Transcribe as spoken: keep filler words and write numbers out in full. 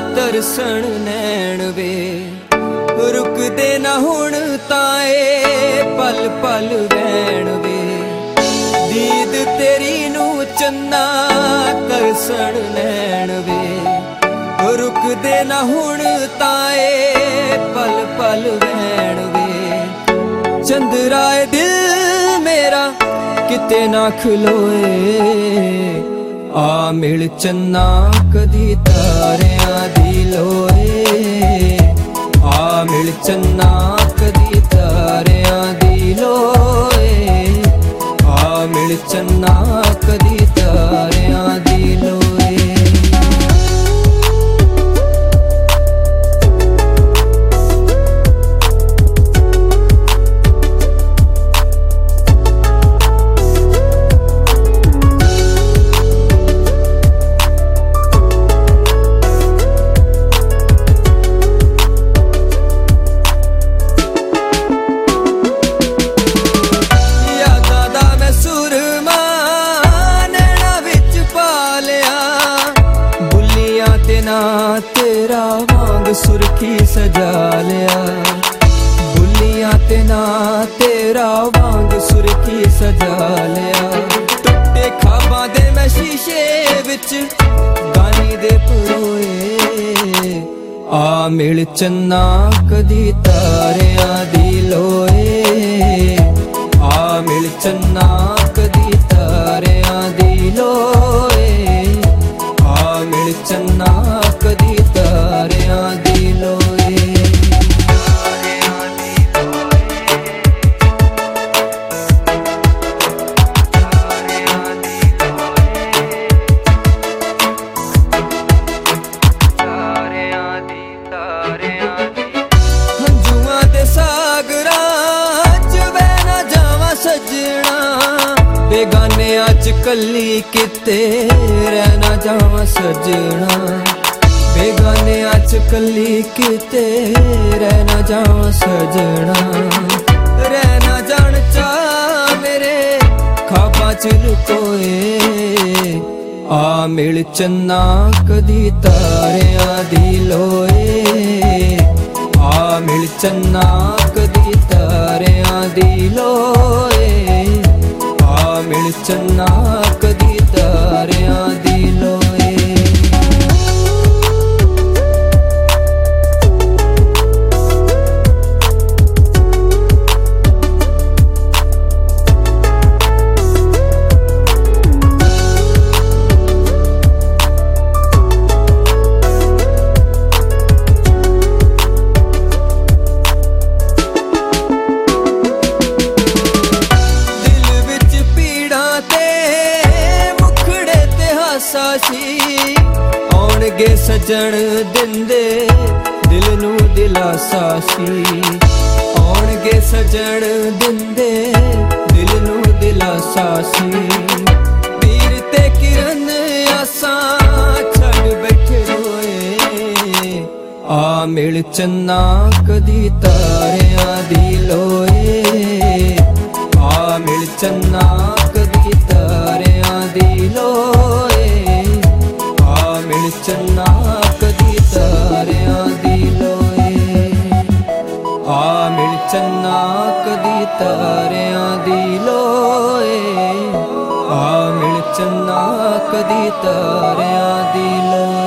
तरसण नैन वे रुकदे ना हुण ताए पल पल वैण वे दीद तेरी नू चन्ना तरसण नैन वे रुकदे ना हुण ताए पल पल वैण वे चंद्राए दिल मेरा किते ना खलोए आ मिल चन्ना कदी तारियां दी लोए आ मिल चन्ना कदी तारियां दी लोए आ मिल चन्ना कदी तारियां दी लोए तेरा वांग सुरखी सजा लिया बुलियां ते ना तेरा वांग सुरखी सजा लिया टुटे खाबां दे मैं शीशे विच गानी दे परोए आ मिल चन्ना कदी तारियां दी लोए आ मिल चन्ना कदी तारियां दी लोए आ मिल चन्ना कदी तारियां दी लोए हंजुआं दे सागरां च वे ना जावां सजना बेगानियां च कल्ली किते रहना जावां सजना बेगानियां च कल्ली किते रहना जावां सजना रहना जान चा मेरे खाबां च लुकोए आ मिल चन्ना कदी तारियां दी लोए आ मिल चन्ना कदी तारियां दी लोए आ मिल चन्ना कदी तारियां दी लोए आउणगे सजण दिंदे दिल नू दिलासा सी आउणगे सजण दिंदे दिल नू दिलासा सी पीर ते किरण आसां छड़ बैठे रोए आ मिल चन्ना कदी तारियां दी लोए आ मिल चन्ना कदी तारियां दी लोए मिल चन्ना कदी तारियां दी लोए आ मिल चन्ना कदी तारियां दी लोए आ मिल चन्ना कदी तारियां दी लोए।